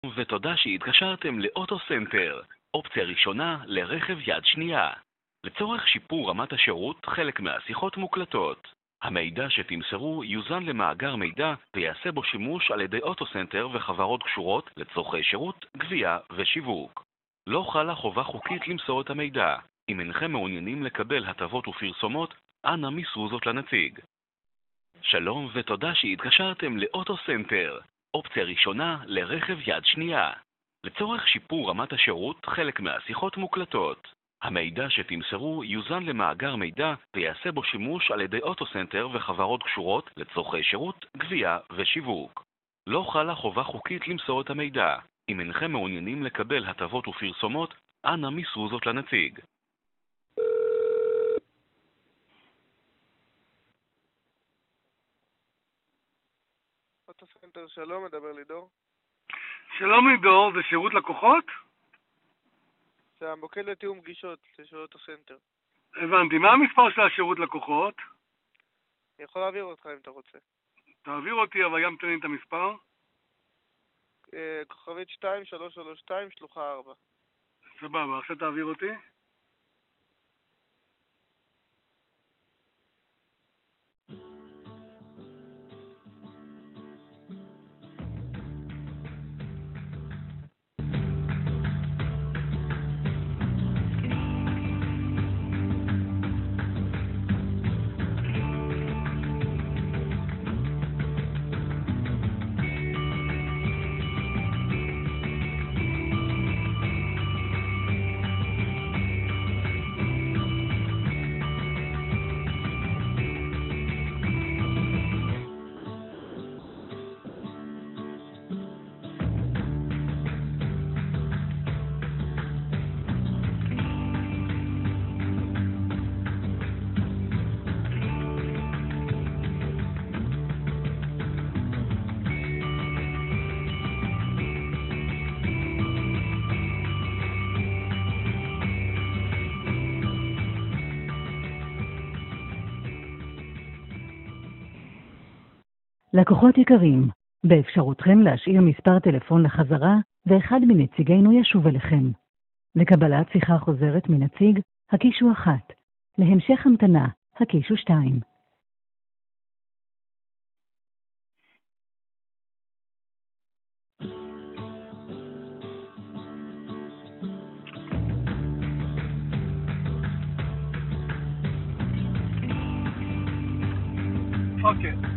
ותודה שהתקשרתם לאוטו-סנטר, אופציה ראשונה לרכב יד שנייה. לצורך שיפור רמת השירות, חלק מהשיחות מוקלטות. המידע שתמסרו יוזן למאגר מידע ויעשה בו שימוש על ידי אוטו-סנטר וחברות קשורות לצורכי שירות, גבייה ושיווק. לא חלה חובה חוקית למסור את המידע. אם אינכם מעוניינים לקבל הטבות ופרסומות, אנא מסרו זאת לנציג. שלום ותודה שהתקשרתם לאוטו-סנטר, אופציה ראשונה לרכב יד שנייה. לצורך שיפור רמת השירות, חלק מהשיחות מוקלטות. המידע שתמסרו יוזן למאגר מידע ויעשה בו שימוש על ידי אוטו-סנטר וחברות קשורות לצורכי שירות, גבייה ושיווק. לא חלה חובה חוקית למסור את המידע. אם אינכם מעוניינים לקבל הטבות ופרסומות, אנא מסרו זאת לנציג. אוטו-סנטר, שלום, מדבר לידור. שלום לידור, זה שירות לקוחות? זה המוקד לתיאום פגישות של אוטו-סנטר. הבנתי, מה המספר של השירות לקוחות? אני יכול להעביר אותך אם אתה רוצה. תעביר אותי, אבל גם תן לי את המספר. כוכבית 2332, שלוחה 4. סבבה, עכשיו תעביר אותי. לקוחות יקרים, באפשרותכם להשאיר מספר טלפון לחזרה ואחד מנציגינו ישוב אליכם. לקבלת שיחה חוזרת מנציג, הקישו 1. להמשך המתנה, הקישו 2. אוקיי.